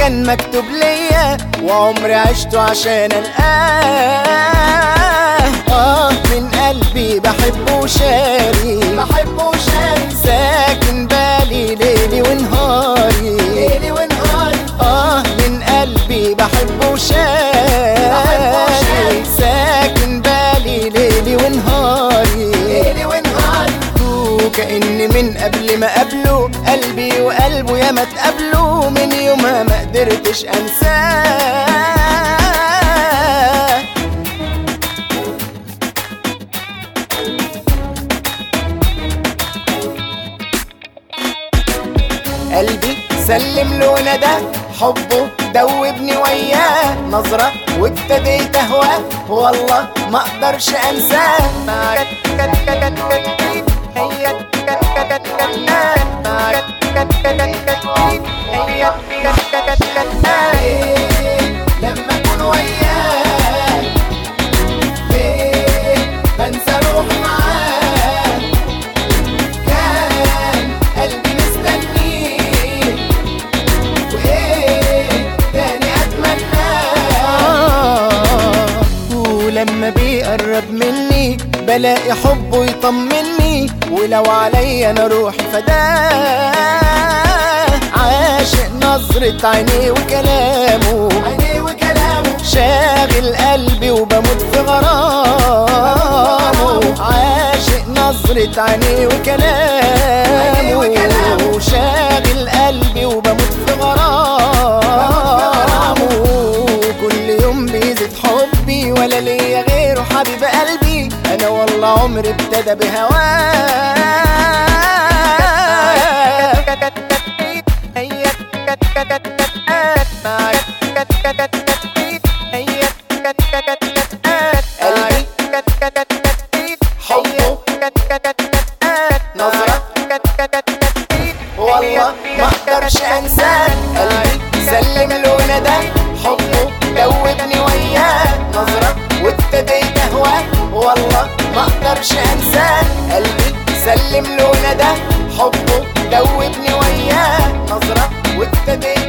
كان مكتوب ليا وعمري عشته عشان القاه. من قلبي بحبه وشاري ساكن بالي ليلي ونهاري من قلبي بحبه وشاري ساكن بالي ليلي ونهاري وكأني من قبل ما قابله قلبي وقلبه ياما اتقابلوا، من يومها ما قدرتش انساه. قلبي سلم له ندى حبه دوبني وياه، نظرة وابتديت اهواه والله ما اقدرش انساه. لما اكون وياه بنسى روحي معاه، كان قلبي مستنيه وايه تاني اتمناه. ولما بيقرب مني بلاقي حبه يطمني، ولو عليا انا روحي فداه. عاشق نظرة عينيه وكلامه شاغل قلبي وبموت في غرامه. عاشق نظرة عينيه وكلامه شاغل قلبي وبموت في غرامه. كل يوم بيزيد حبي ولا ليا غيره حبيب قلبي، انا والله عمري ابتدى بهواه. نظرة والله ما اقدرش انساه. قلبي سلم له ندى حبه دوبني وياه، نظرة وابتديت اهواه والله ما اقدرش انساه. قلبي سلم له ندى حبه دوبني وياه، نظرة وابتديت